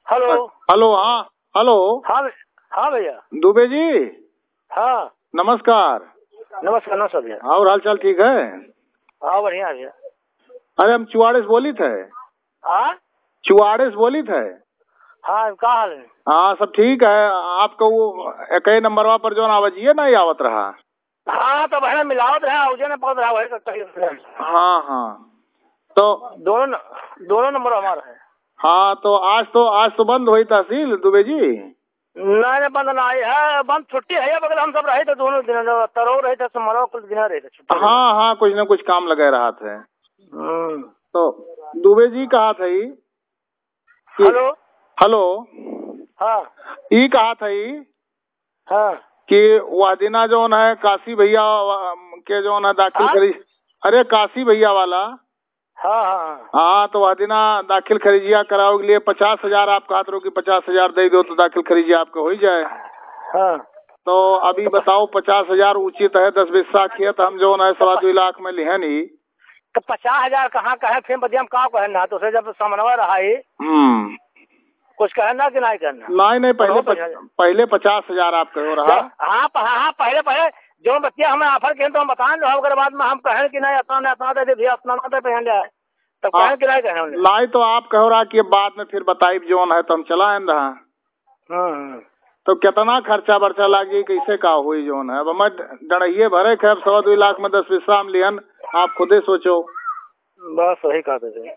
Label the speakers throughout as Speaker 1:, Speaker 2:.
Speaker 1: Hello.
Speaker 2: Hello. हाँ hello.
Speaker 1: हाँ हाँ भैया।
Speaker 2: दुबे जी।
Speaker 1: हाँ
Speaker 2: नमस्कार।
Speaker 1: नमस्कार नमस्कार भैया।
Speaker 2: और हाल चाल ठीक है?
Speaker 1: हाँ बढ़िया भैया।
Speaker 2: अरे हम चुआड़े से बोली थे।
Speaker 1: हाँ
Speaker 2: चुआड़े से बोली थे।
Speaker 1: हाँ का हाल है?
Speaker 2: हाँ सब ठीक है। आपको वो एक नंबरवा पर जो आवाजिए नहीं आवत रहा।
Speaker 1: हाँ तो बहना मिलावट है उजे ने पकड़ रहा है।
Speaker 2: हाँ हाँ तो
Speaker 1: दोनों नंबर हमारा है।
Speaker 2: हाँ तो आज तो बंद हुई तहसील दुबे जी।
Speaker 1: नहीं बंद ना है, बंद छुट्टी है बगल हम सब रहे थे दोनों दिन तरो रहे थे समारोह कुछ दिन रहे थे छुट्टी।
Speaker 2: हाँ हाँ कुछ न कुछ काम लगे रहा थे। तो दुबे जी कहा था कि
Speaker 1: हेलो।
Speaker 2: हेलो।
Speaker 1: हाँ
Speaker 2: ये कहा था
Speaker 1: हाँ
Speaker 2: कि वह दिना जो है काशी भैया के जो है दाखिल
Speaker 1: हाँ
Speaker 2: खरीद। अरे काशी भैया वाला।
Speaker 1: हाँ हाँ
Speaker 2: हाँ तो वह दिना दाखिल खरीजिया कराओ के लिए 50,000 आप कहते रहो कि 50,000 दे दो तो दाखिल खरीजिया आपका हो ही जाए।
Speaker 1: हाँ
Speaker 2: तो अभी बताओ 50,000 उचित है 10 बिस्सा खेत हम जो है 2.25 लाख में लिहे नहीं।
Speaker 1: तो 50,000 कहाँ कहे फिर बदिया हम कहाँ कहना तो उसे जब समन्वय रहा है कुछ कहना कि नहीं कहना।
Speaker 2: नहीं पहले 50,000 आप कहो रहा।
Speaker 1: हाँ हाँ पहले पहले जो बच्चे हमें ऑफर किए तो हम बताएं अगर बाद में हम कहें कि नहीं अपना दे भैया अपना दे पहन जाए तब कहें कि नहीं कहें
Speaker 2: नहीं तो आप कहो रहा कि बाद में फिर बताई जोन है तो हम चलाएं रहा। तो कितना खर्चा बर्चा लागी कैसे का हुई जोन है अब हमें डरिए भरे खे 2.25 लाख में 10 बिस्सा में लियन आप खुद ही सोचो।
Speaker 1: बस वही कहते थे।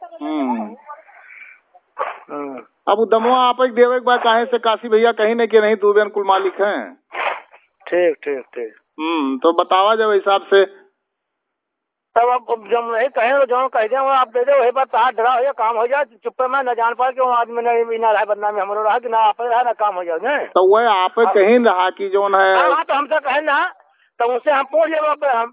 Speaker 2: अब दमुआ आप एक देवे के बाद काहे से काशी भैया कहीं नहीं कि नहीं दुबे कुल मालिक हैं।
Speaker 1: ठीक ठीक ठीक।
Speaker 2: तो बतावा जब हिसाब से
Speaker 1: तब अब जब नहीं कहें तो जो कह दे आप दे दे वही बात हाथ डरा हो जाए काम हो जाए चुप्पे में न जान पाए कि वो आदमी ने ना रहा बदनामी हमारे रहा कि ना आप रहा ना काम हो जाए।
Speaker 2: तो वह आप कहीं रहा कि जोन है।
Speaker 1: हाँ तो हमसे कहें ना तो उससे हम पूछ ले हम।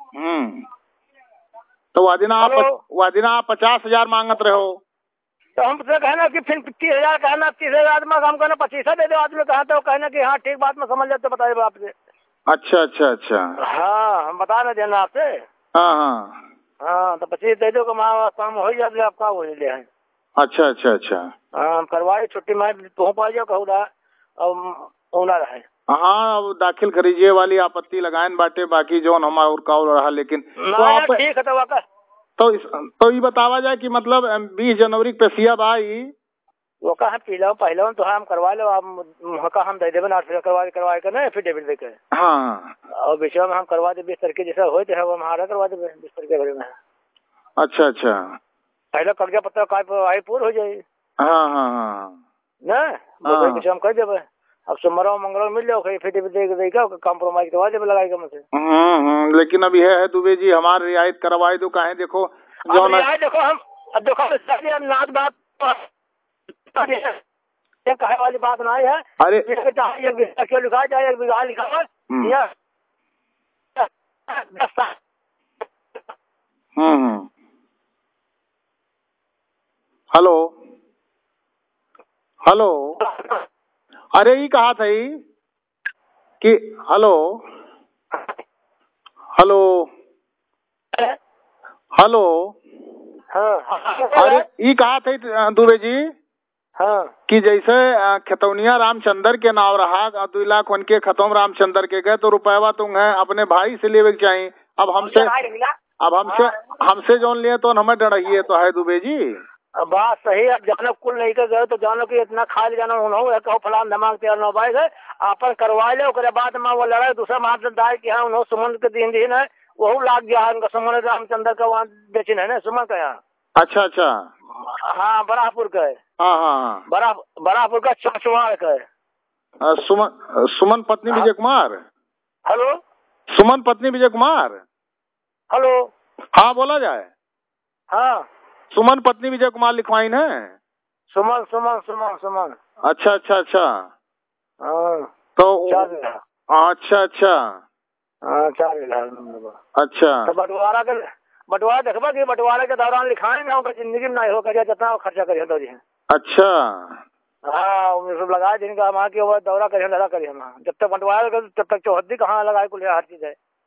Speaker 2: तो वह दिन आप 50,000 मांगत रहो।
Speaker 1: तो हमसे कहना कि फिर 30,000 कहना 30,000 में हम कहना 25 दे दो आदमी कहा तो कहना कि हाँ ठीक बात में समझ लेते बताइए आपसे।
Speaker 2: अच्छा।
Speaker 1: हाँ हम बता रहे देना आपसे।
Speaker 2: हाँ हाँ
Speaker 1: हाँ तो 25 दे दो काम हो जाए आपका हो ले है।
Speaker 2: अच्छा।
Speaker 1: हाँ करवाए छुट्टी में तो पा जाओ कहूँगा होना रहे।
Speaker 2: हाँ अब दाखिल खरीजिए वाली आपत्ति लगाएं बाटे बाकी जोन हमारा और काउल रहा लेकिन तो आप
Speaker 1: ठीक है
Speaker 2: तो ये बतावा जाए कि मतलब 20 जनवरी के पेशिया भाई
Speaker 1: वो कहा पी लो पहले तो हम करवा लो आप हम दे देवे ना करवा के ना एफिडेविट देके।
Speaker 2: हाँ
Speaker 1: और विषय में हम करवा दे 20 तारीख जैसा हो तो वो हमारा करवा देवे 20 तारीख के बारे में।
Speaker 2: अच्छा
Speaker 1: पहले कागजा पत्र का पूर्ण हो जाए।
Speaker 2: हाँ
Speaker 1: ना वो विषय हम कर देवे अब सोमवार मंगलवार मिल जाओ एफिडेविट देगा कॉम्प्रोमाइज करवा देवे लगाएगा मुझसे।
Speaker 2: लेकिन अब यह है दुबे जी हमारी रियायत करवाई दो काहे देखो
Speaker 1: जो देखो हम देखो नाथ बात कहे वाली बात नहीं है।
Speaker 2: अरे
Speaker 1: क्यों लिखा जाए एक बिगहा लिखा है
Speaker 2: हेलो अरे ये कहा था कि हेलो अरे ये कहा था दुबे जी कि जैसे खतौनिया रामचंद्र के नाव रहा 2 लाख उनके खतौम रामचंद्र के गए तो रुपया तुम है अपने भाई से लेवे के चाहिए। अब हमसे जोन लिए तो हमें डरिए तो है दुबे जी।
Speaker 1: बात सही है जानो कुल नहीं कर गए तो जानो कि इतना खाली जाना उन्होंने कहो फलान दिमाग तैयार न बाई गए आपन करवा ले उसके बाद में वो लड़ाई दूसरा महाजनदार की हाँ उन्होंने सुमन के दिन है वो लाग गया है उनका सुमन रामचंद्र का वहाँ बेचिन है ना सुमन का यहाँ।
Speaker 2: अच्छा
Speaker 1: हाँ बरापुर का है।
Speaker 2: हाँ
Speaker 1: बरापुर का चौचवाड़ का है।
Speaker 2: सुमन पत्नी विजय कुमार।
Speaker 1: हेलो
Speaker 2: सुमन पत्नी विजय कुमार।
Speaker 1: हेलो
Speaker 2: हाँ बोला जाए।
Speaker 1: हाँ
Speaker 2: सुमन पत्नी विजय कुमार लिखवाई है।
Speaker 1: सुमन सुमन सुमन सुमन।
Speaker 2: अच्छा
Speaker 1: हाँ
Speaker 2: तो अच्छा
Speaker 1: हाँ 4
Speaker 2: अच्छा
Speaker 1: तो बंटवारा देखबा कि बंटवारे के दौरान लिखाएंगे ना उनका जिंदगी में नहीं हो कर जितना खर्चा करिए दो जी।
Speaker 2: अच्छा
Speaker 1: हाँ सब लगा जिनका वहाँ की वो दौरा करिए लड़ा करिए हम जब तक बंटवारा तब तक चौहद्दी कहाँ लगाए कुल हर चीज है।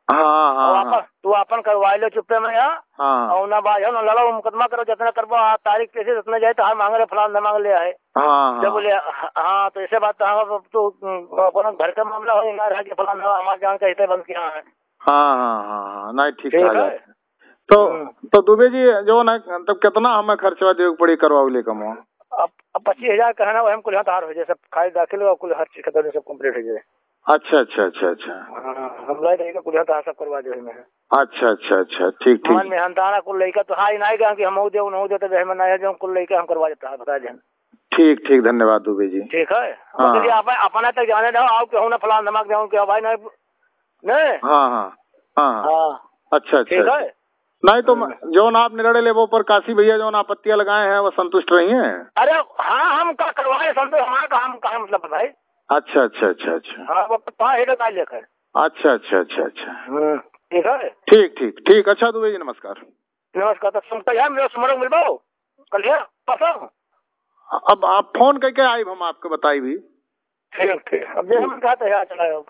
Speaker 2: हाँ
Speaker 1: तू अपन करवा लो चुप्पे में यहाँ।
Speaker 2: हाँ
Speaker 1: और ना बाज ना लड़ो मुकदमा करो जितना करबो तारीख कैसे जितना जाए तो मांग रहे फलान मांग ले आए।
Speaker 2: हाँ
Speaker 1: बोले हाँ तो ऐसे बात तो अपना घर का मामला हो ना रहा कि फलान हमारे जान का हिस्से बंद किया है।
Speaker 2: हाँ नहीं ठीक है।
Speaker 1: तो
Speaker 2: दुबे जी जो ना तब कितना हमें खर्चा दे पड़ी करवा ले कम
Speaker 1: अब 25,000 कहना वो हम कुल हाथ हो जाए सब खाली दाखिल हो कुल हर चीज खत्म सब कंप्लीट हो जाए।
Speaker 2: अच्छा अच्छा अच्छा अच्छा
Speaker 1: हम लाए रहेगा कुल हाथ सब करवा दे में।
Speaker 2: अच्छा अच्छा अच्छा ठीक ठीक
Speaker 1: मन में हंताना कुल लइका तो हाई नहीं गया कि हम हो दे न दे तो हम ना जो कुल लइका हम करवा देता है बता दें।
Speaker 2: ठीक ठीक धन्यवाद दुबे जी।
Speaker 1: ठीक है मतलब आप अपना तक जाने दो आओ कि ना फलान दिमाग जाऊं कि भाई नहीं।
Speaker 2: हाँ हाँ हाँ अच्छा अच्छा
Speaker 1: ठीक है।
Speaker 2: नहीं तो जो ना आप निर्णय ले वो पर काशी भैया जो आपत्तियां लगाए हैं वो संतुष्ट रही हैं।
Speaker 1: अरे हाँ हम का करवाए संतुष्ट हमारा काम का मतलब भाई।
Speaker 2: अच्छा अच्छा अच्छा अच्छा
Speaker 1: हाँ वो कहाँ हेड का लेकर।
Speaker 2: अच्छा अच्छा अच्छा अच्छा
Speaker 1: ठीक है
Speaker 2: ठीक ठीक ठीक। अच्छा दुबे जी नमस्कार।
Speaker 1: नमस्कार। तो सुन कल मेरे सुमर मिल पाओ कल है परसों।
Speaker 2: अब आप फोन करके आई हम आपको बताई भी।
Speaker 1: ठीक ठीक अब जैसे हम कहते हैं चला